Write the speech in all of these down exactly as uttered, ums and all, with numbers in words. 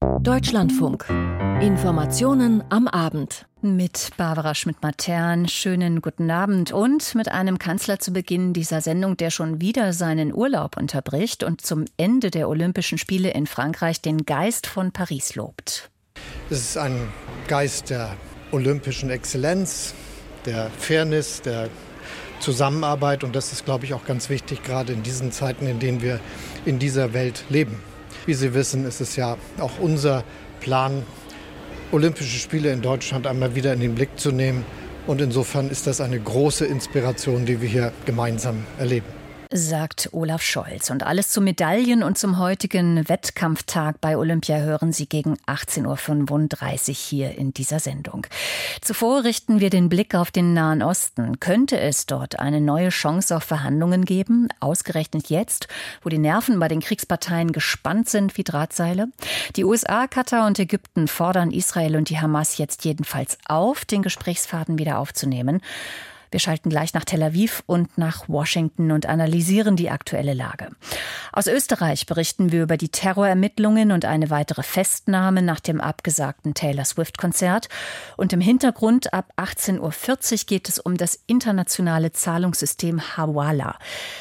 Deutschlandfunk. Informationen am Abend. Mit Barbara Schmidt-Matern. Schönen guten Abend. Und mit einem Kanzler zu Beginn dieser Sendung, der schon wieder seinen Urlaub unterbricht und zum Ende der Olympischen Spiele in Frankreich den Geist von Paris lobt. Es ist ein Geist der olympischen Exzellenz, der Fairness, der Zusammenarbeit. Und das ist, glaube ich, auch ganz wichtig, gerade in diesen Zeiten, in denen wir in dieser Welt leben. Wie Sie wissen, ist es ja auch unser Plan, Olympische Spiele in Deutschland einmal wieder in den Blick zu nehmen. Und insofern ist das eine große Inspiration, die wir hier gemeinsam erleben. Sagt Olaf Scholz. Und alles zu Medaillen und zum heutigen Wettkampftag bei Olympia hören Sie gegen achtzehn Uhr fünfunddreißig hier in dieser Sendung. Zuvor richten wir den Blick auf den Nahen Osten. Könnte es dort eine neue Chance auf Verhandlungen geben? Ausgerechnet jetzt, wo die Nerven bei den Kriegsparteien gespannt sind wie Drahtseile? Die U S A, Katar und Ägypten fordern Israel und die Hamas jetzt jedenfalls auf, den Gesprächsfaden wieder aufzunehmen. Wir schalten gleich nach Tel Aviv und nach Washington und analysieren die aktuelle Lage. Aus Österreich berichten wir über die Terrorermittlungen und eine weitere Festnahme nach dem abgesagten Taylor Swift-Konzert. Und im Hintergrund ab achtzehn Uhr vierzig geht es um das internationale Zahlungssystem Hawala.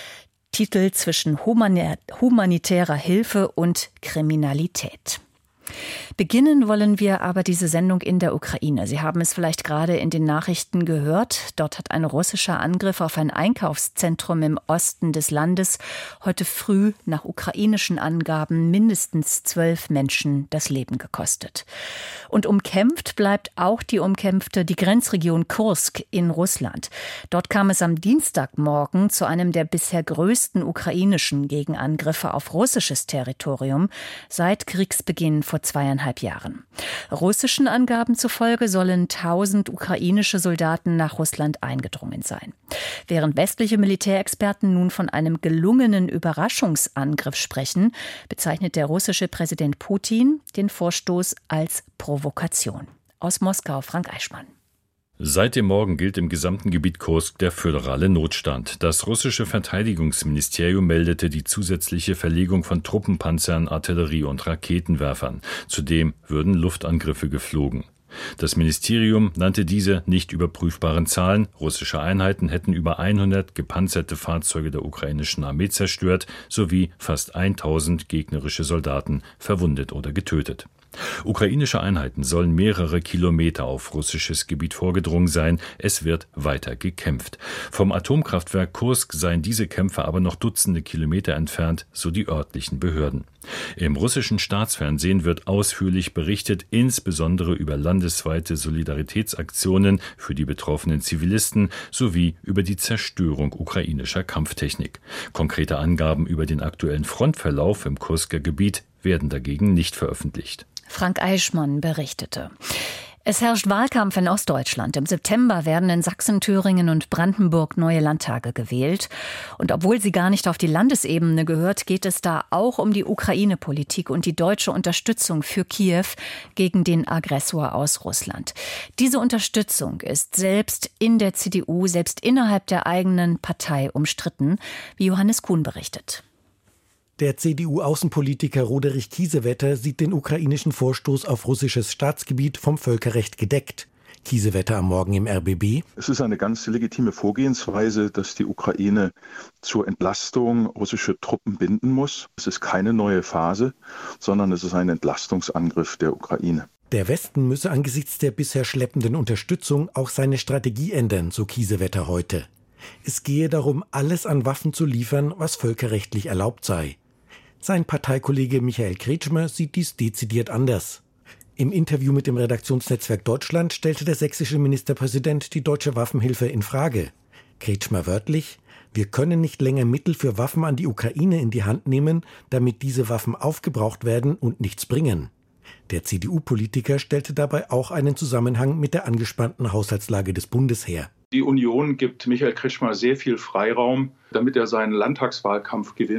Titel zwischen humanitärer Hilfe und Kriminalität. Beginnen wollen wir aber diese Sendung in der Ukraine. Sie haben es vielleicht gerade in den Nachrichten gehört. Dort hat ein russischer Angriff auf ein Einkaufszentrum im Osten des Landes heute früh nach ukrainischen Angaben mindestens zwölf Menschen das Leben gekostet. Und umkämpft bleibt auch die umkämpfte die Grenzregion Kursk in Russland. Dort kam es am Dienstagmorgen zu einem der bisher größten ukrainischen Gegenangriffe auf russisches Territorium seit Kriegsbeginn vor zweieinhalb Jahren. Russischen Angaben zufolge sollen tausend ukrainische Soldaten nach Russland eingedrungen sein. Während westliche Militärexperten nun von einem gelungenen Überraschungsangriff sprechen, bezeichnet der russische Präsident Putin den Vorstoß als Provokation. Aus Moskau Frank Eichmann. Seit dem Morgen gilt im gesamten Gebiet Kursk der föderale Notstand. Das russische Verteidigungsministerium meldete die zusätzliche Verlegung von Truppenpanzern, Artillerie und Raketenwerfern. Zudem würden Luftangriffe geflogen. Das Ministerium nannte diese nicht überprüfbaren Zahlen. Russische Einheiten hätten über hundert gepanzerte Fahrzeuge der ukrainischen Armee zerstört, sowie fast tausend gegnerische Soldaten verwundet oder getötet. Ukrainische Einheiten sollen mehrere Kilometer auf russisches Gebiet vorgedrungen sein. Es wird weiter gekämpft. Vom Atomkraftwerk Kursk seien diese Kämpfe aber noch Dutzende Kilometer entfernt, so die örtlichen Behörden. Im russischen Staatsfernsehen wird ausführlich berichtet, insbesondere über landesweite Solidaritätsaktionen für die betroffenen Zivilisten sowie über die Zerstörung ukrainischer Kampftechnik. Konkrete Angaben über den aktuellen Frontverlauf im Kursker Gebiet werden dagegen nicht veröffentlicht. Frank Eichmann berichtete. Es herrscht Wahlkampf in Ostdeutschland. Im September werden in Sachsen, Thüringen und Brandenburg neue Landtage gewählt. Und obwohl sie gar nicht auf die Landesebene gehört, geht es da auch um die Ukraine-Politik und die deutsche Unterstützung für Kiew gegen den Aggressor aus Russland. Diese Unterstützung ist selbst in der C D U, selbst innerhalb der eigenen Partei umstritten, wie Johannes Kuhn berichtet. Der C D U-Außenpolitiker Roderich Kiesewetter sieht den ukrainischen Vorstoß auf russisches Staatsgebiet vom Völkerrecht gedeckt. Kiesewetter am Morgen im R B B. Es ist eine ganz legitime Vorgehensweise, dass die Ukraine zur Entlastung russische Truppen binden muss. Es ist keine neue Phase, sondern es ist ein Entlastungsangriff der Ukraine. Der Westen müsse angesichts der bisher schleppenden Unterstützung auch seine Strategie ändern, so Kiesewetter heute. Es gehe darum, alles an Waffen zu liefern, was völkerrechtlich erlaubt sei. Sein Parteikollege Michael Kretschmer sieht dies dezidiert anders. Im Interview mit dem Redaktionsnetzwerk Deutschland stellte der sächsische Ministerpräsident die deutsche Waffenhilfe in Frage. Kretschmer wörtlich: Wir können nicht länger Mittel für Waffen an die Ukraine in die Hand nehmen, damit diese Waffen aufgebraucht werden und nichts bringen. Der C D U-Politiker stellte dabei auch einen Zusammenhang mit der angespannten Haushaltslage des Bundes her. Die Union gibt Michael Kretschmer sehr viel Freiraum, damit er seinen Landtagswahlkampf gewinnt.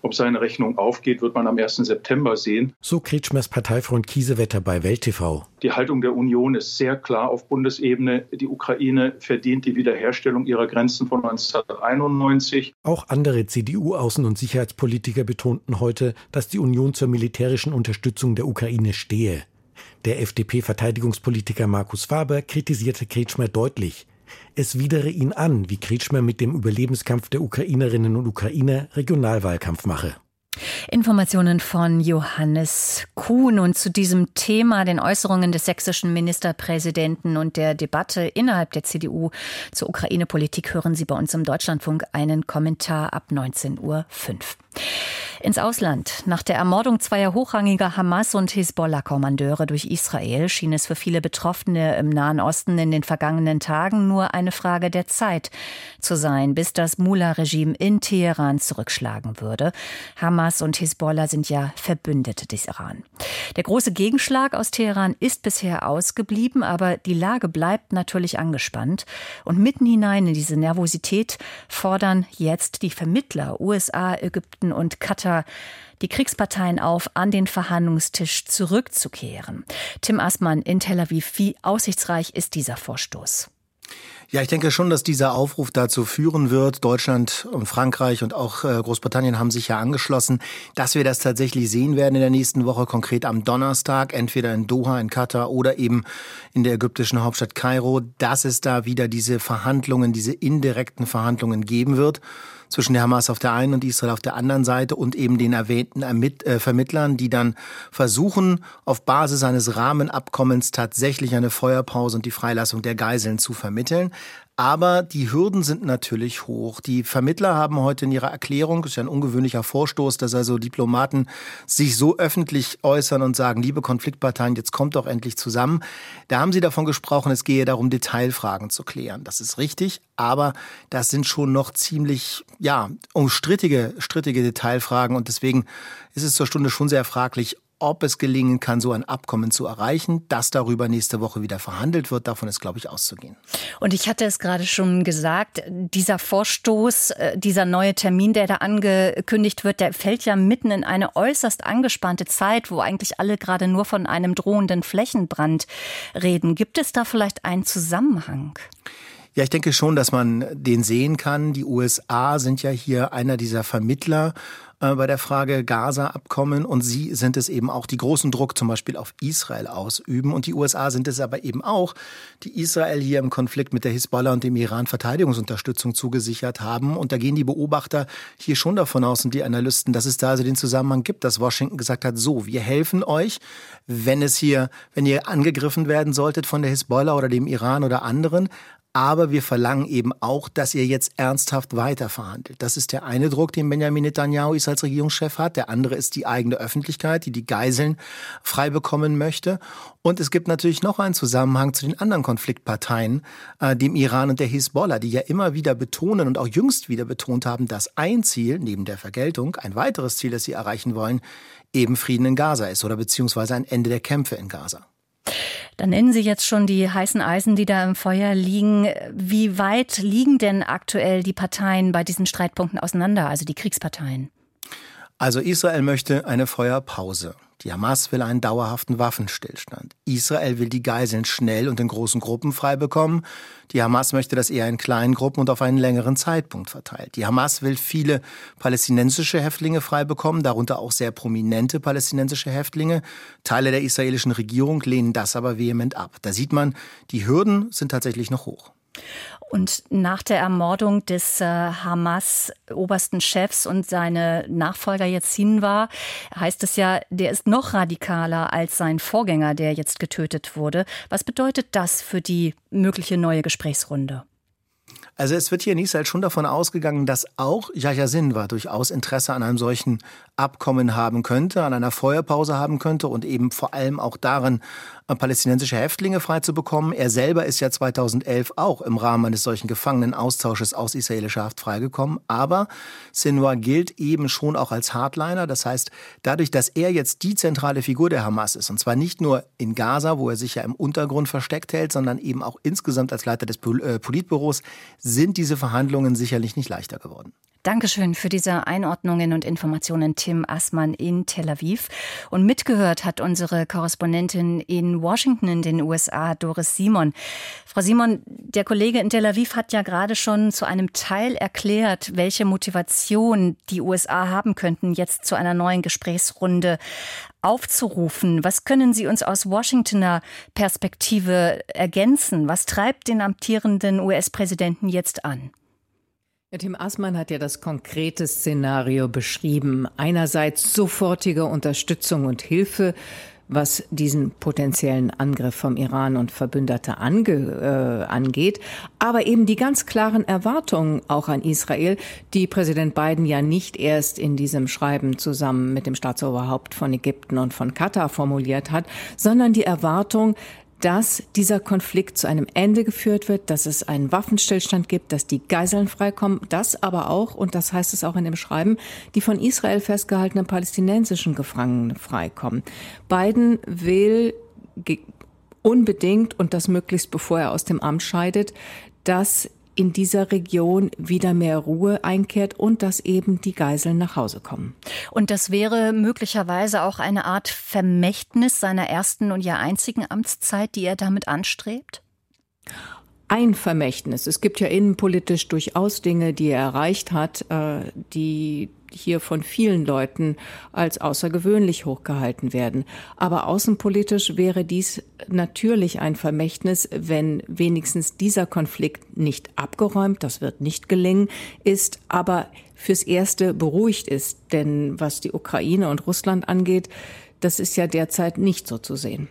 Ob seine Rechnung aufgeht, wird man am ersten September sehen. So Kretschmers Parteifreund Kiesewetter bei Welt T V. Die Haltung der Union ist sehr klar auf Bundesebene. Die Ukraine verdient die Wiederherstellung ihrer Grenzen von neunzehnhunderteinundneunzig. Auch andere C D U-Außen- und Sicherheitspolitiker betonten heute, dass die Union zur militärischen Unterstützung der Ukraine stehe. Der F D P-Verteidigungspolitiker Markus Faber kritisierte Kretschmer deutlich. Es widere ihn an, wie Kretschmer mit dem Überlebenskampf der Ukrainerinnen und Ukrainer Regionalwahlkampf mache. Informationen von Johannes Kuhn. Und zu diesem Thema, den Äußerungen des sächsischen Ministerpräsidenten und der Debatte innerhalb der C D U zur Ukraine-Politik, hören Sie bei uns im Deutschlandfunk einen Kommentar ab neunzehn Uhr fünf. Ins Ausland. Nach der Ermordung zweier hochrangiger Hamas- und Hisbollah-Kommandeure durch Israel schien es für viele Betroffene im Nahen Osten in den vergangenen Tagen nur eine Frage der Zeit zu sein, bis das Mullah-Regime in Teheran zurückschlagen würde. Hamas und Hisbollah sind ja Verbündete des Iran. Der große Gegenschlag aus Teheran ist bisher ausgeblieben, aber die Lage bleibt natürlich angespannt. Und mitten hinein in diese Nervosität fordern jetzt die Vermittler U S A, Ägypten und Katar die Kriegsparteien auf, an den Verhandlungstisch zurückzukehren. Tim Assmann in Tel Aviv, wie aussichtsreich ist dieser Vorstoß? Ja, ich denke schon, dass dieser Aufruf dazu führen wird. Deutschland und Frankreich und auch Großbritannien haben sich ja angeschlossen, dass wir das tatsächlich sehen werden in der nächsten Woche, konkret am Donnerstag, entweder in Doha, in Katar oder eben in der ägyptischen Hauptstadt Kairo, dass es da wieder diese Verhandlungen, diese indirekten Verhandlungen geben wird zwischen der Hamas auf der einen und Israel auf der anderen Seite und eben den erwähnten Ermitt- äh, Vermittlern, die dann versuchen, auf Basis eines Rahmenabkommens tatsächlich eine Feuerpause und die Freilassung der Geiseln zu vermitteln. Aber die Hürden sind natürlich hoch. Die Vermittler haben heute in ihrer Erklärung, das ist ja ein ungewöhnlicher Vorstoß, dass also Diplomaten sich so öffentlich äußern und sagen, liebe Konfliktparteien, jetzt kommt doch endlich zusammen. Da haben sie davon gesprochen, es gehe darum, Detailfragen zu klären. Das ist richtig, aber das sind schon noch ziemlich, ja, umstrittige, strittige Detailfragen und deswegen ist es zur Stunde schon sehr fraglich, ob es gelingen kann, so ein Abkommen zu erreichen. Dass darüber nächste Woche wieder verhandelt wird, davon ist, glaube ich, auszugehen. Und ich hatte es gerade schon gesagt, dieser Vorstoß, dieser neue Termin, der da angekündigt wird, der fällt ja mitten in eine äußerst angespannte Zeit, wo eigentlich alle gerade nur von einem drohenden Flächenbrand reden. Gibt es da vielleicht einen Zusammenhang? Ja, ich denke schon, dass man den sehen kann. Die U S A sind ja hier einer dieser Vermittler äh, bei der Frage Gaza-Abkommen und sie sind es eben auch, die großen Druck zum Beispiel auf Israel ausüben. Und die U S A sind es aber eben auch, die Israel hier im Konflikt mit der Hisbollah und dem Iran Verteidigungsunterstützung zugesichert haben. Und da gehen die Beobachter hier schon davon aus und die Analysten, dass es da also den Zusammenhang gibt, dass Washington gesagt hat, so, wir helfen euch, wenn es hier, wenn ihr angegriffen werden solltet von der Hisbollah oder dem Iran oder anderen. Aber wir verlangen eben auch, dass ihr jetzt ernsthaft weiterverhandelt. Das ist der eine Druck, den Benjamin Netanyahu als Regierungschef hat. Der andere ist die eigene Öffentlichkeit, die die Geiseln frei bekommen möchte. Und es gibt natürlich noch einen Zusammenhang zu den anderen Konfliktparteien, äh, dem Iran und der Hisbollah, die ja immer wieder betonen und auch jüngst wieder betont haben, dass ein Ziel, neben der Vergeltung, ein weiteres Ziel, das sie erreichen wollen, eben Frieden in Gaza ist oder beziehungsweise ein Ende der Kämpfe in Gaza. Dann nennen Sie jetzt schon die heißen Eisen, die da im Feuer liegen. Wie weit liegen denn aktuell die Parteien bei diesen Streitpunkten auseinander, also die Kriegsparteien? Also Israel möchte eine Feuerpause. Die Hamas will einen dauerhaften Waffenstillstand. Israel will die Geiseln schnell und in großen Gruppen frei bekommen. Die Hamas möchte das eher in kleinen Gruppen und auf einen längeren Zeitpunkt verteilt. Die Hamas will viele palästinensische Häftlinge frei bekommen, darunter auch sehr prominente palästinensische Häftlinge. Teile der israelischen Regierung lehnen das aber vehement ab. Da sieht man, die Hürden sind tatsächlich noch hoch. Und nach der Ermordung des äh, Hamas-obersten Chefs und seine Nachfolger jetzt Sinwar, heißt es ja, der ist noch radikaler als sein Vorgänger, der jetzt getötet wurde. Was bedeutet das für die mögliche neue Gesprächsrunde? Also es wird hier in Israel schon davon ausgegangen, dass auch Yahya Sinwar durchaus Interesse an einem solchen Abkommen haben könnte, an einer Feuerpause haben könnte und eben vor allem auch darin, palästinensische Häftlinge freizubekommen. Er selber ist ja zweitausendelf auch im Rahmen eines solchen Gefangenenaustausches aus israelischer Haft freigekommen. Aber Sinwar gilt eben schon auch als Hardliner. Das heißt, dadurch, dass er jetzt die zentrale Figur der Hamas ist, und zwar nicht nur in Gaza, wo er sich ja im Untergrund versteckt hält, sondern eben auch insgesamt als Leiter des Politbüros, sind diese Verhandlungen sicherlich nicht leichter geworden. Dankeschön für diese Einordnungen und Informationen, Tim Assmann in Tel Aviv. Und mitgehört hat unsere Korrespondentin in Washington in den U S A, Doris Simon. Frau Simon, der Kollege in Tel Aviv hat ja gerade schon zu einem Teil erklärt, welche Motivation die U S A haben könnten, jetzt zu einer neuen Gesprächsrunde aufzurufen. Was können Sie uns aus Washingtoner Perspektive ergänzen? Was treibt den amtierenden U S-Präsidenten jetzt an? Ja, Tim Assmann hat ja das konkrete Szenario beschrieben. Einerseits sofortige Unterstützung und Hilfe, was diesen potenziellen Angriff vom Iran und Verbündete ange, äh, angeht, aber eben die ganz klaren Erwartungen auch an Israel, die Präsident Biden ja nicht erst in diesem Schreiben zusammen mit dem Staatsoberhaupt von Ägypten und von Katar formuliert hat, sondern die Erwartung, dass dieser Konflikt zu einem Ende geführt wird, dass es einen Waffenstillstand gibt, dass die Geiseln freikommen, dass aber auch, und das heißt es auch in dem Schreiben, die von Israel festgehaltenen palästinensischen Gefangenen freikommen. Biden will ge- unbedingt, und das möglichst bevor er aus dem Amt scheidet, dass in dieser Region wieder mehr Ruhe einkehrt und dass eben die Geiseln nach Hause kommen. Und das wäre möglicherweise auch eine Art Vermächtnis seiner ersten und ja einzigen Amtszeit, die er damit anstrebt? Ein Vermächtnis. Es gibt ja innenpolitisch durchaus Dinge, die er erreicht hat, die hier von vielen Leuten als außergewöhnlich hochgehalten werden. Aber außenpolitisch wäre dies natürlich ein Vermächtnis, wenn wenigstens dieser Konflikt nicht abgeräumt, das wird nicht gelingen, ist, aber fürs Erste beruhigt ist. Denn was die Ukraine und Russland angeht, das ist ja derzeit nicht so zu sehen.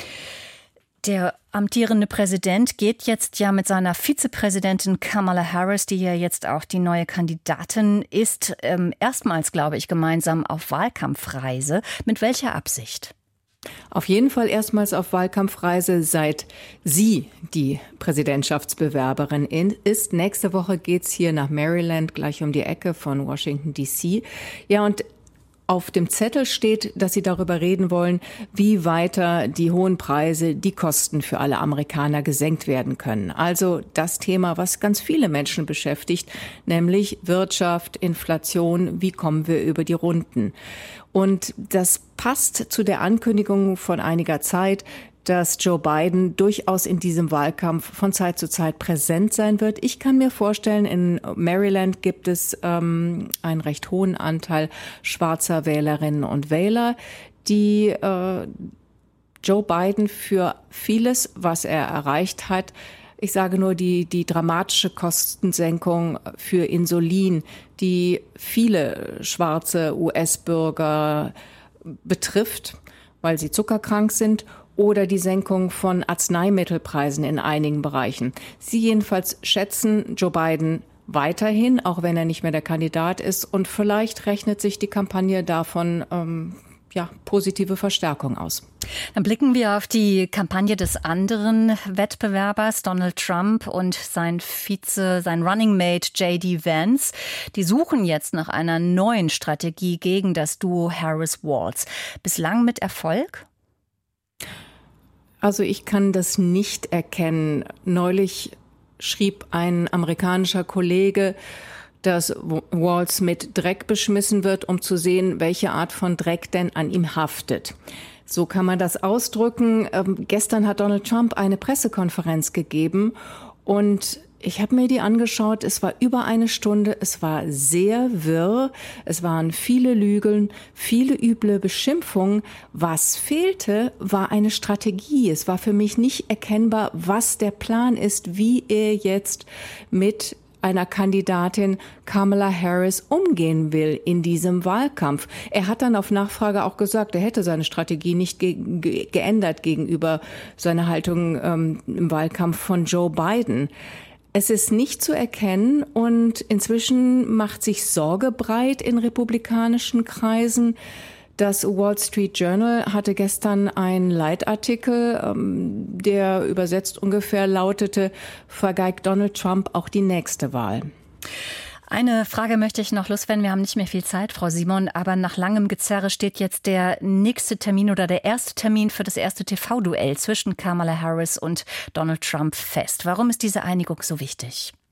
Der amtierende Präsident geht jetzt ja mit seiner Vizepräsidentin Kamala Harris, die ja jetzt auch die neue Kandidatin ist, ähm, erstmals, glaube ich, gemeinsam auf Wahlkampfreise. Mit welcher Absicht? Auf jeden Fall erstmals auf Wahlkampfreise, seit sie die Präsidentschaftsbewerberin ist. Nächste Woche geht's hier nach Maryland, gleich um die Ecke von Washington D C. Ja, und auf dem Zettel steht, dass sie darüber reden wollen, wie weiter die hohen Preise, die Kosten für alle Amerikaner gesenkt werden können. Also das Thema, was ganz viele Menschen beschäftigt, nämlich Wirtschaft, Inflation, wie kommen wir über die Runden? Und das passt zu der Ankündigung von einiger Zeit, dass Joe Biden durchaus in diesem Wahlkampf von Zeit zu Zeit präsent sein wird. Ich kann mir vorstellen, in Maryland gibt es ähm, einen recht hohen Anteil schwarzer Wählerinnen und Wähler, die äh, Joe Biden für vieles, was er erreicht hat, ich sage nur die, die dramatische Kostensenkung für Insulin, die viele schwarze U S-Bürger betrifft, weil sie zuckerkrank sind, oder die Senkung von Arzneimittelpreisen in einigen Bereichen. Sie jedenfalls schätzen Joe Biden weiterhin, auch wenn er nicht mehr der Kandidat ist. Und vielleicht rechnet sich die Kampagne davon ähm, ja, positive Verstärkung aus. Dann blicken wir auf die Kampagne des anderen Wettbewerbers, Donald Trump und sein Vize, sein Running Mate J D Vance. Die suchen jetzt nach einer neuen Strategie gegen das Duo Harris-Walz. Bislang mit Erfolg? Also ich kann das nicht erkennen. Neulich schrieb ein amerikanischer Kollege, dass Walz mit Dreck beschmissen wird, um zu sehen, welche Art von Dreck denn an ihm haftet. So kann man das ausdrücken. Ähm, gestern hat Donald Trump eine Pressekonferenz gegeben und ich habe mir die angeschaut, es war über eine Stunde, es war sehr wirr, es waren viele Lügen, viele üble Beschimpfungen. Was fehlte, war eine Strategie. Es war für mich nicht erkennbar, was der Plan ist, wie er jetzt mit einer Kandidatin Kamala Harris umgehen will in diesem Wahlkampf. Er hat dann auf Nachfrage auch gesagt, er hätte seine Strategie nicht ge- ge- geändert gegenüber seiner Haltung ähm, im Wahlkampf von Joe Biden. Es ist nicht zu erkennen und inzwischen macht sich Sorge breit in republikanischen Kreisen. Das Wall Street Journal hatte gestern einen Leitartikel, der übersetzt ungefähr lautete, vergeigt Donald Trump auch die nächste Wahl. Eine Frage möchte ich noch loswerden. Wir haben nicht mehr viel Zeit, Frau Simon, aber nach langem Gezerre steht jetzt der nächste Termin oder der erste Termin für das erste T V-Duell zwischen Kamala Harris und Donald Trump fest. Warum ist diese Einigung so wichtig?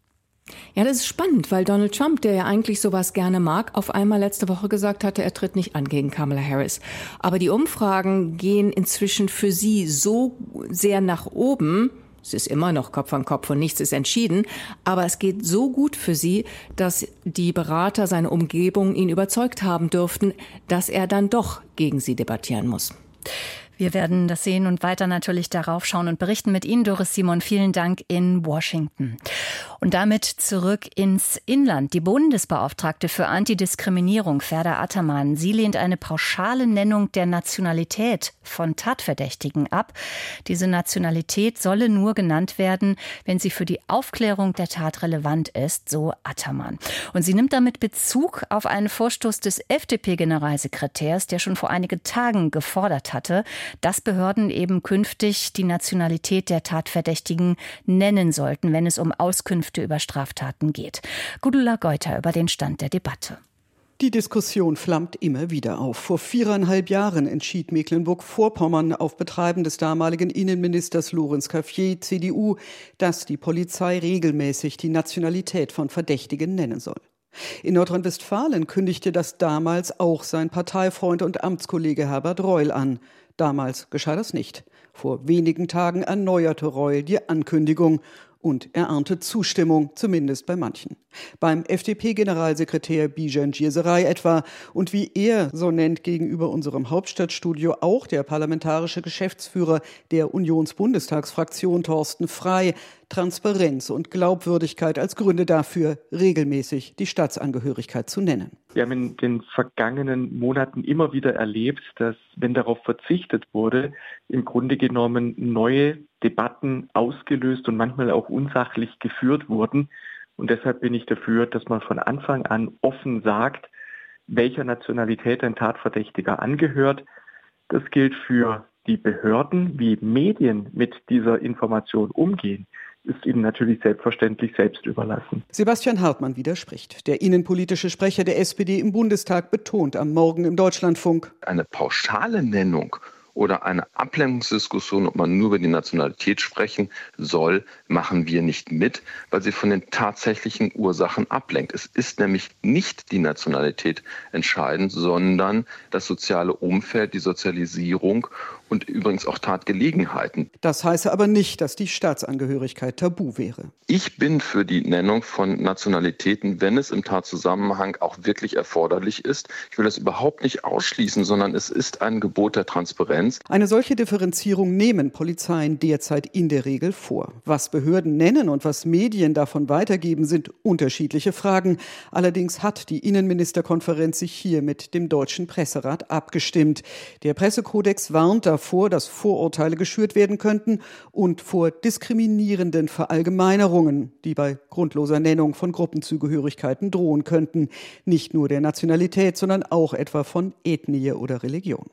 Ja, das ist spannend, weil Donald Trump, der ja eigentlich sowas gerne mag, auf einmal letzte Woche gesagt hatte, er tritt nicht an gegen Kamala Harris. Aber die Umfragen gehen inzwischen für sie so sehr nach oben. Es ist immer noch Kopf an Kopf und nichts ist entschieden. Aber es geht so gut für sie, dass die Berater, seine Umgebung ihn überzeugt haben dürften, dass er dann doch gegen sie debattieren muss. Wir werden das sehen und weiter natürlich darauf schauen und berichten mit Ihnen, Doris Simon. Vielen Dank in Washington. Und damit zurück ins Inland. Die Bundesbeauftragte für Antidiskriminierung, Ferda Ataman, sie lehnt eine pauschale Nennung der Nationalität von Tatverdächtigen ab. Diese Nationalität solle nur genannt werden, wenn sie für die Aufklärung der Tat relevant ist, so Ataman. Und sie nimmt damit Bezug auf einen Vorstoß des F D P-Generalsekretärs, der schon vor einigen Tagen gefordert hatte, dass Behörden eben künftig die Nationalität der Tatverdächtigen nennen sollten, wenn es um Auskünfte über Straftaten geht. Gudula Geuter über den Stand der Debatte. Die Diskussion flammt immer wieder auf. Vor viereinhalb Jahren entschied Mecklenburg-Vorpommern auf Betreiben des damaligen Innenministers Lorenz Cafier, C D U, dass die Polizei regelmäßig die Nationalität von Verdächtigen nennen soll. In Nordrhein-Westfalen kündigte das damals auch sein Parteifreund und Amtskollege Herbert Reul an. Damals geschah das nicht. Vor wenigen Tagen erneuerte Reul die Ankündigung und er ernte Zustimmung, zumindest bei manchen. Beim F D P-Generalsekretär Bijan Girseray etwa und wie er so nennt gegenüber unserem Hauptstadtstudio auch der parlamentarische Geschäftsführer der Unionsbundestagsfraktion Thorsten Frey Transparenz und Glaubwürdigkeit als Gründe dafür, regelmäßig die Staatsangehörigkeit zu nennen. Wir haben in den vergangenen Monaten immer wieder erlebt, dass, wenn darauf verzichtet wurde, im Grunde genommen neue Debatten ausgelöst und manchmal auch unsachlich geführt wurden. Und deshalb bin ich dafür, dass man von Anfang an offen sagt, welcher Nationalität ein Tatverdächtiger angehört. Das gilt für die Behörden, wie Medien mit dieser Information umgehen, ist ihnen natürlich selbstverständlich selbst überlassen. Sebastian Hartmann widerspricht. Der innenpolitische Sprecher der S P D im Bundestag betont am Morgen im Deutschlandfunk: Eine pauschale Nennung oder eine Ablenkungsdiskussion, ob man nur über die Nationalität sprechen soll, machen wir nicht mit, weil sie von den tatsächlichen Ursachen ablenkt. Es ist nämlich nicht die Nationalität entscheidend, sondern das soziale Umfeld, die Sozialisierung und übrigens auch Tatgelegenheiten. Das heiße aber nicht, dass die Staatsangehörigkeit tabu wäre. Ich bin für die Nennung von Nationalitäten, wenn es im Tatzusammenhang auch wirklich erforderlich ist. Ich will das überhaupt nicht ausschließen, sondern es ist ein Gebot der Transparenz. Eine solche Differenzierung nehmen Polizeien derzeit in der Regel vor. Was Behörden nennen und was Medien davon weitergeben, sind unterschiedliche Fragen. Allerdings hat die Innenministerkonferenz sich hier mit dem Deutschen Presserat abgestimmt. Der Pressekodex warnt davor, vor, dass Vorurteile geschürt werden könnten und vor diskriminierenden Verallgemeinerungen, die bei grundloser Nennung von Gruppenzugehörigkeiten drohen könnten. Nicht nur der Nationalität, sondern auch etwa von Ethnie oder Religion.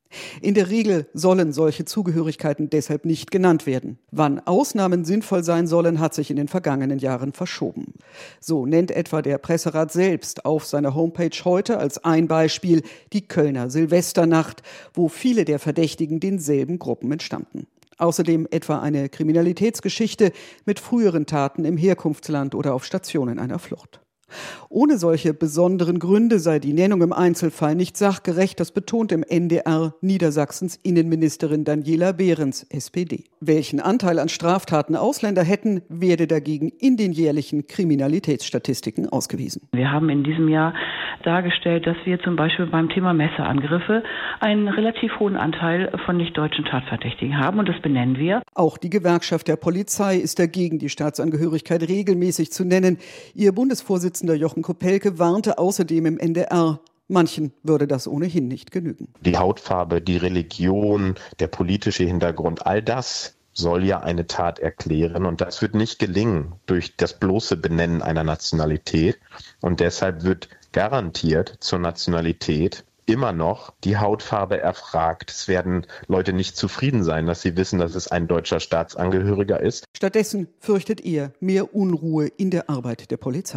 In der Regel sollen solche Zugehörigkeiten deshalb nicht genannt werden. Wann Ausnahmen sinnvoll sein sollen, hat sich in den vergangenen Jahren verschoben. So nennt etwa der Presserat selbst auf seiner Homepage heute als ein Beispiel die Kölner Silvesternacht, wo viele der Verdächtigen denselben Gruppen entstammten. Außerdem etwa eine Kriminalitätsgeschichte mit früheren Taten im Herkunftsland oder auf Stationen einer Flucht. Ohne solche besonderen Gründe sei die Nennung im Einzelfall nicht sachgerecht, das betont im N D R Niedersachsens Innenministerin Daniela Behrens, S P D. Welchen Anteil an Straftaten Ausländer hätten, werde dagegen in den jährlichen Kriminalitätsstatistiken ausgewiesen. Wir haben in diesem Jahr dargestellt, dass wir zum Beispiel beim Thema Messerangriffe einen relativ hohen Anteil von nicht-deutschen Tatverdächtigen haben und das benennen wir. Auch die Gewerkschaft der Polizei ist dagegen, die Staatsangehörigkeit regelmäßig zu nennen. Ihr Bundesvorsitzender Jochen Kopelke warnte außerdem im N D R, manchen würde das ohnehin nicht genügen. Die Hautfarbe, die Religion, der politische Hintergrund, all das soll ja eine Tat erklären und das wird nicht gelingen durch das bloße Benennen einer Nationalität und deshalb wird garantiert zur Nationalität immer noch die Hautfarbe erfragt. Es werden Leute nicht zufrieden sein, dass sie wissen, dass es ein deutscher Staatsangehöriger ist. Stattdessen fürchtet er mehr Unruhe in der Arbeit der Polizei.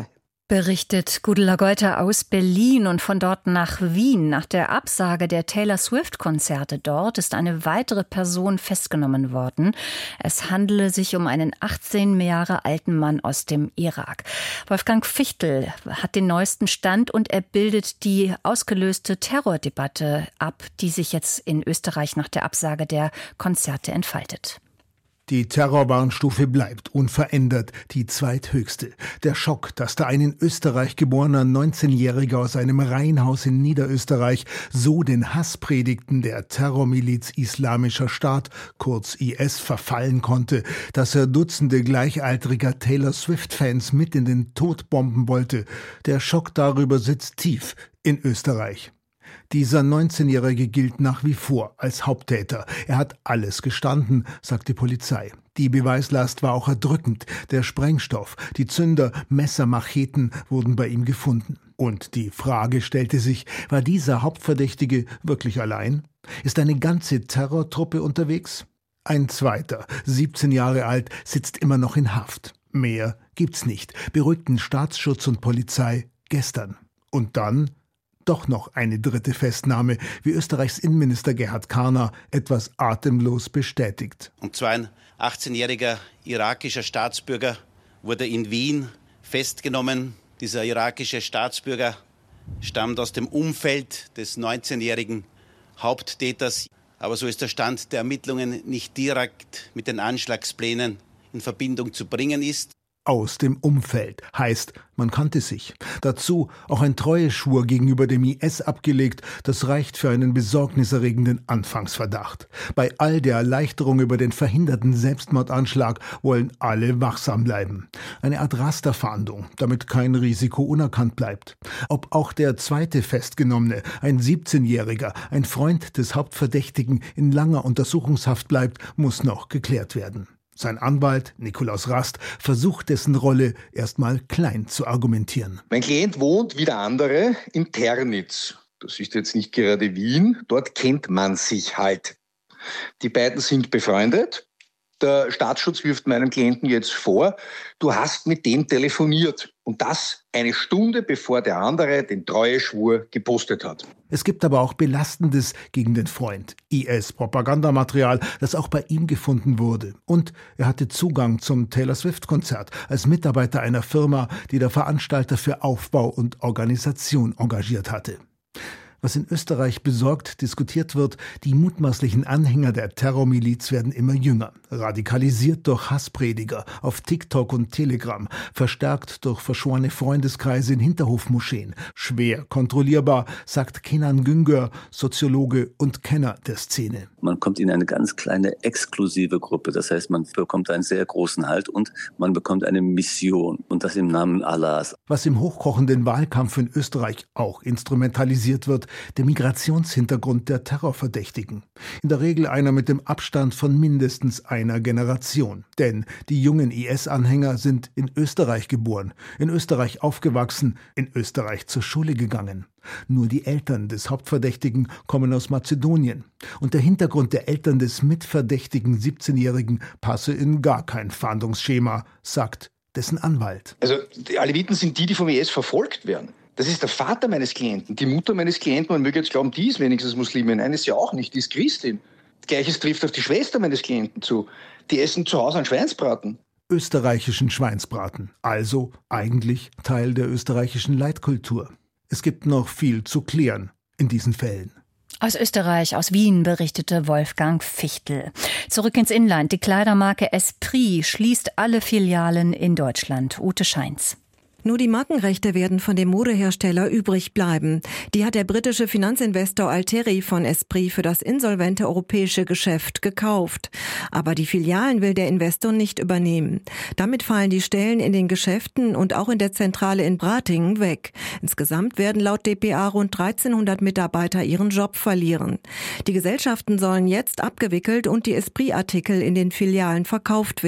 Berichtet Gudula Geuter aus Berlin und von dort nach Wien. Nach der Absage der Taylor Swift-Konzerte dort ist eine weitere Person festgenommen worden. Es handele sich um einen achtzehn Jahre alten Mann aus dem Irak. Wolfgang Fichtel hat den neuesten Stand und er bildet die ausgelöste Terrordebatte ab, die sich jetzt in Österreich nach der Absage der Konzerte entfaltet. Die Terrorwarnstufe bleibt unverändert, die zweithöchste. Der Schock, dass da ein in Österreich geborener neunzehnjähriger aus einem Reihenhaus in Niederösterreich so den Hasspredigten der Terrormiliz Islamischer Staat, kurz I S, verfallen konnte, dass er Dutzende gleichaltriger Taylor Swift-Fans mit in den Tod bomben wollte. Der Schock darüber sitzt tief in Österreich. Dieser neunzehnjährige gilt nach wie vor als Haupttäter. Er hat alles gestanden, sagt die Polizei. Die Beweislast war auch erdrückend. Der Sprengstoff, die Zünder, Messer, Macheten wurden bei ihm gefunden. Und die Frage stellte sich, war dieser Hauptverdächtige wirklich allein? Ist eine ganze Terrortruppe unterwegs? Ein zweiter, siebzehn Jahre alt, sitzt immer noch in Haft. Mehr gibt's nicht, beruhigten Staatsschutz und Polizei gestern. Und dann doch noch eine dritte Festnahme, wie Österreichs Innenminister Gerhard Karner etwas atemlos bestätigt. Und zwar ein achtzehnjähriger irakischer Staatsbürger wurde in Wien festgenommen. Dieser irakische Staatsbürger stammt aus dem Umfeld des neunzehnjährigen Haupttäters. Aber so ist der Stand der Ermittlungen nicht direkt mit den Anschlagsplänen in Verbindung zu bringen ist. Aus dem Umfeld heißt, man kannte sich. Dazu auch ein Treueschwur gegenüber dem I S abgelegt, das reicht für einen besorgniserregenden Anfangsverdacht. Bei all der Erleichterung über den verhinderten Selbstmordanschlag wollen alle wachsam bleiben. Eine Art Rasterfahndung, damit kein Risiko unerkannt bleibt. Ob auch der zweite Festgenommene, ein siebzehnjähriger, ein Freund des Hauptverdächtigen, in langer Untersuchungshaft bleibt, muss noch geklärt werden. Sein Anwalt, Nikolaus Rast, versucht dessen Rolle erstmal klein zu argumentieren. Mein Klient wohnt wie der andere in Ternitz. Das ist jetzt nicht gerade Wien, dort kennt man sich halt. Die beiden sind befreundet. Der Staatsschutz wirft meinem Klienten jetzt vor, du hast mit dem telefoniert. Und das eine Stunde bevor der andere den Treueschwur gepostet hat. Es gibt aber auch Belastendes gegen den Freund. I S-Propagandamaterial, das auch bei ihm gefunden wurde. Und er hatte Zugang zum Taylor Swift-Konzert als Mitarbeiter einer Firma, die der Veranstalter für Aufbau und Organisation engagiert hatte. Was in Österreich besorgt diskutiert wird, die mutmaßlichen Anhänger der Terrormiliz werden immer jünger, radikalisiert durch Hassprediger auf TikTok und Telegram, verstärkt durch verschworene Freundeskreise in Hinterhofmoscheen, schwer kontrollierbar, sagt Kenan Güngör, Soziologe und Kenner der Szene. Man kommt in eine ganz kleine exklusive Gruppe, das heißt, man bekommt einen sehr großen Halt und man bekommt eine Mission und das im Namen Allahs. Was im hochkochenden Wahlkampf in Österreich auch instrumentalisiert wird, der Migrationshintergrund der Terrorverdächtigen. In der Regel einer mit dem Abstand von mindestens einer Generation. Denn die jungen I S-Anhänger sind in Österreich geboren, in Österreich aufgewachsen, in Österreich zur Schule gegangen. Nur die Eltern des Hauptverdächtigen kommen aus Mazedonien. Und der Hintergrund der Eltern des mitverdächtigen siebzehnjährigen passe in gar kein Fahndungsschema, sagt dessen Anwalt. Also die Aleviten sind die, die vom I S verfolgt werden. Das ist der Vater meines Klienten. Die Mutter meines Klienten, man möge jetzt glauben, die ist wenigstens Muslimin. Nein, ist ja auch nicht, die ist Christin. Gleiches trifft auf die Schwester meines Klienten zu. Die essen zu Hause einen Schweinsbraten. Österreichischen Schweinsbraten. Also eigentlich Teil der österreichischen Leitkultur. Es gibt noch viel zu klären in diesen Fällen. Aus Österreich, aus Wien, berichtete Wolfgang Fichtel. Zurück ins Inland. Die Kleidermarke Esprit schließt alle Filialen in Deutschland. Ute Scheins. Nur die Markenrechte werden von dem Modehersteller übrig bleiben. Die hat der britische Finanzinvestor Alteri von Esprit für das insolvente europäische Geschäft gekauft. Aber die Filialen will der Investor nicht übernehmen. Damit fallen die Stellen in den Geschäften und auch in der Zentrale in Bratingen weg. Insgesamt werden laut D P A rund dreizehnhundert Mitarbeiter ihren Job verlieren. Die Gesellschaften sollen jetzt abgewickelt und die Esprit-Artikel in den Filialen verkauft werden.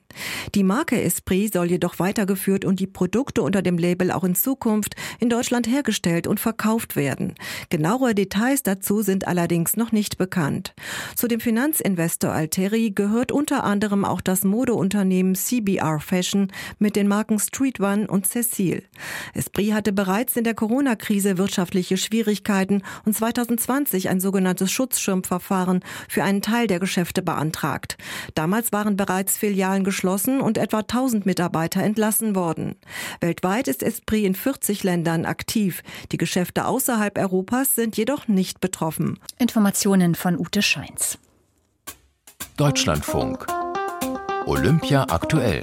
Die Marke Esprit soll jedoch weitergeführt und die Produkte unter dem Label auch in Zukunft in Deutschland hergestellt und verkauft werden. Genauere Details dazu sind allerdings noch nicht bekannt. Zu dem Finanzinvestor Alteri gehört unter anderem auch das Modeunternehmen C B R Fashion mit den Marken Street One und Cecile. Esprit hatte bereits in der Corona-Krise wirtschaftliche Schwierigkeiten und zweitausendzwanzig ein sogenanntes Schutzschirmverfahren für einen Teil der Geschäfte beantragt. Damals waren bereits Filialen geschlossen und etwa tausend Mitarbeiter entlassen worden. Weltweit ist Esprit in vierzig Ländern aktiv. Die Geschäfte außerhalb Europas sind jedoch nicht betroffen. Informationen von Ute Scheins. Deutschlandfunk. Olympia aktuell.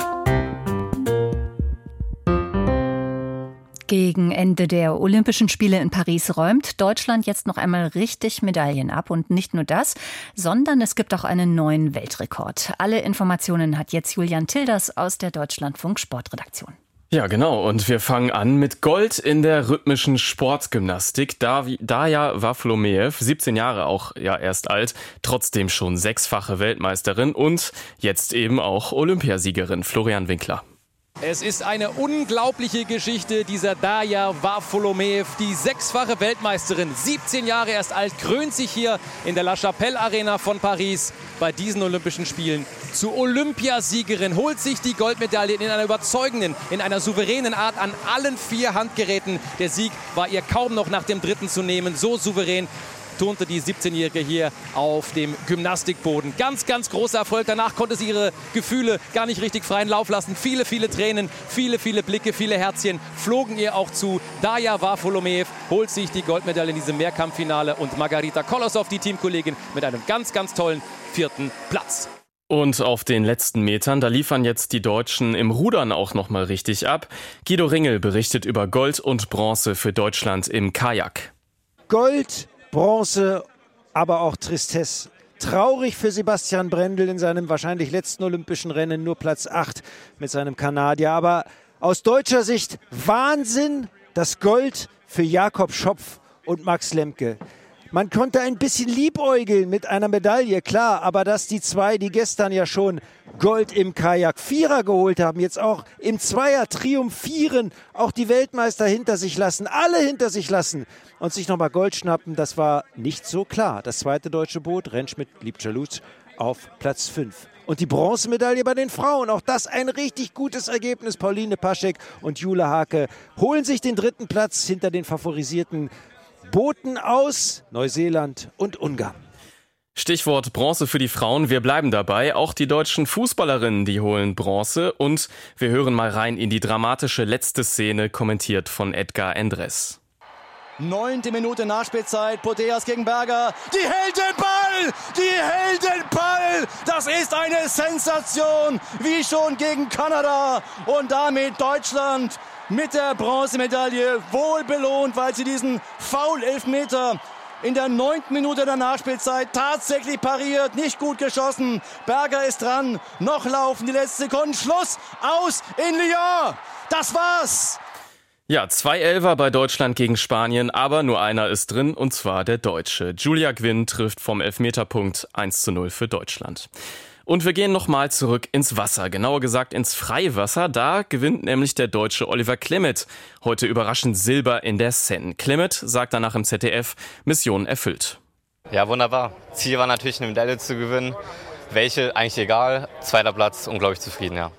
Gegen Ende der Olympischen Spiele in Paris räumt Deutschland jetzt noch einmal richtig Medaillen ab. Und nicht nur das, sondern es gibt auch einen neuen Weltrekord. Alle Informationen hat jetzt Julian Tilders aus der Deutschlandfunk Sportredaktion. Ja, genau. Und wir fangen an mit Gold in der rhythmischen Sportgymnastik. Daria Waflomeev, siebzehn Jahre auch ja erst alt, trotzdem schon sechsfache Weltmeisterin und jetzt eben auch Olympiasiegerin. Florian Winkler. Es ist eine unglaubliche Geschichte dieser Daria Waflomeev, die sechsfache Weltmeisterin, siebzehn Jahre erst alt, krönt sich hier in der La Chapelle Arena von Paris bei diesen Olympischen Spielen zur Olympiasiegerin, holt sich die Goldmedaille in einer überzeugenden, in einer souveränen Art an allen vier Handgeräten. Der Sieg war ihr kaum noch nach dem dritten zu nehmen, so souverän turnte die siebzehnjährige hier auf dem Gymnastikboden. Ganz, ganz großer Erfolg. Danach konnte sie ihre Gefühle gar nicht richtig freien Lauf lassen. Viele, viele Tränen, viele, viele Blicke, viele Herzchen flogen ihr auch zu. Daria Waflomeev holt sich die Goldmedaille in diesem Mehrkampffinale und Margarita Kolosov, die Teamkollegin, mit einem ganz, ganz tollen vierten Platz. Und auf den letzten Metern, da liefern jetzt die Deutschen im Rudern auch nochmal richtig ab. Guido Ringel berichtet über Gold und Bronze für Deutschland im Kajak. Gold, Bronze, aber auch Tristesse. Traurig für Sebastian Brendel in seinem wahrscheinlich letzten olympischen Rennen, nur Platz acht mit seinem Kanadier. Aber aus deutscher Sicht Wahnsinn, das Gold für Jakob Schopf und Max Lemke. Man konnte ein bisschen liebäugeln mit einer Medaille, klar, aber dass die zwei, die gestern ja schon Gold im Kajak Vierer geholt haben, jetzt auch im Zweier triumphieren, auch die Weltmeister hinter sich lassen, alle hinter sich lassen und sich nochmal Gold schnappen, das war nicht so klar. Das zweite deutsche Boot, Rentschmidt-Liebschaluc, auf Platz fünf. Und die Bronzemedaille bei den Frauen, auch das ein richtig gutes Ergebnis. Pauline Paschek und Jule Hake holen sich den dritten Platz hinter den favorisierten Booten aus Neuseeland und Ungarn. Stichwort Bronze für die Frauen. Wir bleiben dabei. Auch die deutschen Fußballerinnen, die holen Bronze. Und wir hören mal rein in die dramatische letzte Szene, kommentiert von Edgar Endres. Neunte Minute Nachspielzeit, Putellas gegen Berger. Die hält den Ball! Die hält den Ball! Das ist eine Sensation, wie schon gegen Kanada. Und damit Deutschland mit der Bronzemedaille wohl belohnt, weil sie diesen Foul-Elfmeter in der neunten Minute der Nachspielzeit tatsächlich pariert. Nicht gut geschossen. Berger ist dran. Noch laufen die letzten Sekunden. Schluss. Aus in Lyon. Das war's. Ja, zwei Elfer bei Deutschland gegen Spanien, aber nur einer ist drin, und zwar der Deutsche. Julia Gwynn trifft vom Elfmeterpunkt eins zu null für Deutschland. Und wir gehen nochmal zurück ins Wasser, genauer gesagt ins Freiwasser. Da gewinnt nämlich der Deutsche Oliver Klemet heute überraschend Silber in der Seine. Klemet sagt danach im Z D F, Mission erfüllt. Ja, wunderbar. Ziel war natürlich eine Medaille zu gewinnen. Welche, eigentlich egal. Zweiter Platz, unglaublich zufrieden, ja.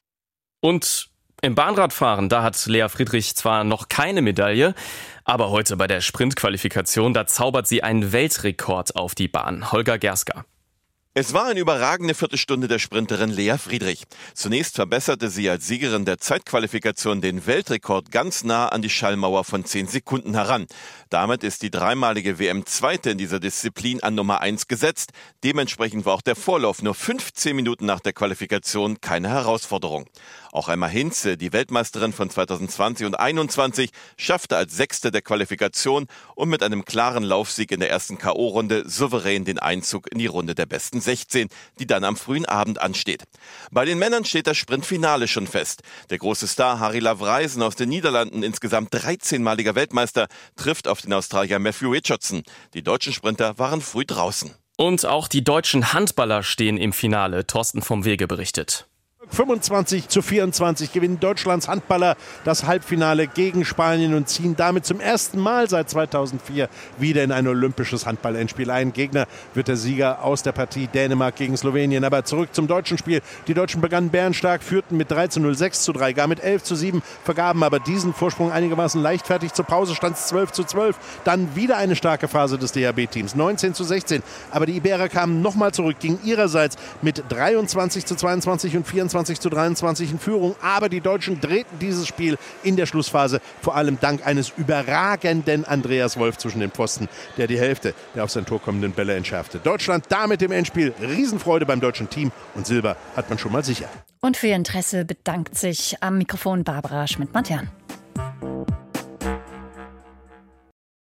Und im Bahnradfahren, da hat Lea Friedrich zwar noch keine Medaille, aber heute bei der Sprintqualifikation, da zaubert sie einen Weltrekord auf die Bahn. Holger Gerska. Es war eine überragende Viertelstunde der Sprinterin Lea Friedrich. Zunächst verbesserte sie als Siegerin der Zeitqualifikation den Weltrekord ganz nah an die Schallmauer von zehn Sekunden heran. Damit ist die dreimalige W M-Zweite in dieser Disziplin an Nummer eins gesetzt. Dementsprechend war auch der Vorlauf nur fünfzehn Minuten nach der Qualifikation keine Herausforderung. Auch Emma Hinze, die Weltmeisterin von zweitausendzwanzig und einundzwanzig, schaffte als Sechste der Qualifikation und mit einem klaren Laufsieg in der ersten K O-Runde souverän den Einzug in die Runde der besten sechzehn, die dann am frühen Abend ansteht. Bei den Männern steht das Sprintfinale schon fest. Der große Star Harry Lavreisen aus den Niederlanden, insgesamt dreizehnmaliger Weltmeister, trifft auf den Australier Matthew Richardson. Die deutschen Sprinter waren früh draußen. Und auch die deutschen Handballer stehen im Finale. Thorsten vom Wege berichtet. fünfundzwanzig zu vierundzwanzig gewinnen Deutschlands Handballer das Halbfinale gegen Spanien und ziehen damit zum ersten Mal seit zweitausendvier wieder in ein olympisches Handball-Endspiel ein. Gegner wird der Sieger aus der Partie Dänemark gegen Slowenien. Aber zurück zum deutschen Spiel. Die Deutschen begannen bärenstark, führten mit drei zu null, sechs zu drei, gar mit elf zu sieben, vergaben aber diesen Vorsprung einigermaßen leichtfertig. Zur Pause stand es zwölf zu zwölf. Dann wieder eine starke Phase des D H B-Teams, neunzehn zu sechzehn. Aber die Iberer kamen nochmal zurück, gingen ihrerseits mit dreiundzwanzig zu zweiundzwanzig und vierundzwanzig zu dreiundzwanzig in Führung. Aber die Deutschen drehten dieses Spiel in der Schlussphase, vor allem dank eines überragenden Andreas Wolf zwischen den Pfosten, der die Hälfte der auf sein Tor kommenden Bälle entschärfte. Deutschland damit im Endspiel. Riesenfreude beim deutschen Team und Silber hat man schon mal sicher. Und für Ihr Interesse bedankt sich am Mikrofon Barbara Schmidt-Matern.